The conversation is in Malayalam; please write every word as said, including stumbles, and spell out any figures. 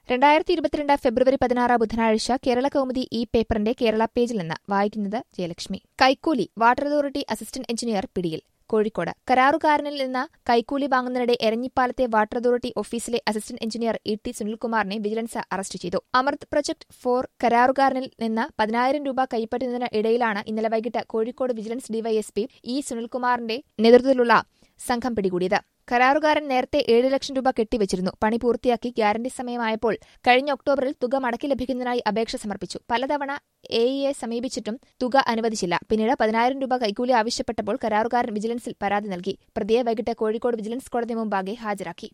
രണ്ടായിരത്തി ഇരുപത്തിരണ്ട് ഫെബ്രുവരി പതിനാറ് ബുധനാഴ്ച കേരള കൗമുദി ഈ പേപ്പറിന്റെ കേരള പേജിൽ നിന്ന് വായിക്കുന്നത് ജയലക്ഷ്മി. കൈക്കൂലി വാട്ടർ അതോറിറ്റി അസിസ്റ്റന്റ് എഞ്ചിനീയർ പിടിയിൽ. കോഴിക്കോട് കരാറുകാരനിൽ നിന്ന് കൈക്കൂലി വാങ്ങുന്നതിനിടെ എരഞ്ഞിപ്പാലത്തെ വാട്ടർ അതോറിറ്റി ഓഫീസിലെ അസിസ്റ്റന്റ് എഞ്ചിനീയർ ഇ ടി സുനിൽകുമാറിനെ വിജിലൻസ് അറസ്റ്റ് ചെയ്തു. അമൃത് പ്രൊജക്ട് ഫോർ കരാറുകാരനിൽ നിന്ന് പതിനായിരം രൂപ കൈപ്പറ്റുന്നതിന് ഇടയിലാണ് ഇന്നലെ വൈകിട്ട് കോഴിക്കോട് വിജിലൻസ് ഡിവൈഎസ്പി ഇ സുനിൽകുമാറിന്റെ നേതൃത്വത്തിലുള്ള സംഘം പിടികൂടിയത്. കരാറുകാരൻ നേരത്തെ ഏഴ് ലക്ഷം രൂപ കെട്ടിവച്ചിരുന്നു. പണി പൂർത്തിയാക്കി ഗ്യാരണ്ടി സമയമായപ്പോൾ കഴിഞ്ഞ ഒക്ടോബറിൽ തുക മടക്കി ലഭിക്കുന്നതിനായി അപേക്ഷ സമർപ്പിച്ചു. പലതവണ എ ഇയെ സമീപിച്ചിട്ടും തുക അനുവദിച്ചില്ല. പിന്നീട് പതിനായിരം രൂപ കൈക്കൂലി ആവശ്യപ്പെട്ടപ്പോൾ കരാറുകാരൻ വിജിലൻസിൽ പരാതി നൽകി. പ്രതിയെ വൈകിട്ട് കോഴിക്കോട് വിജിലൻസ് കോടതി മുമ്പാകെ ഹാജരാക്കി.